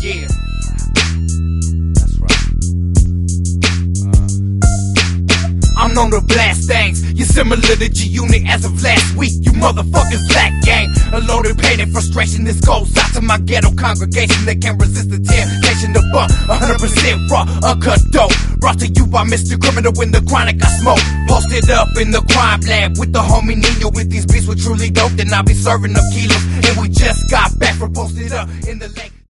Yeah. That's right. I'm known to blast things. You're similar to G-Unit as of last week. You motherfucking slack gang. A loaded pain and frustration. This goes out to my ghetto congregation that can't resist the temptation to bump 100% raw, uncut dope. Brought to you by Mr. Criminal in the chronic I smoke. Posted up in the crime lab with the homie Nino. With these beats were truly dope, then I'll be serving them kilos. And we just got back from posted up in the lake.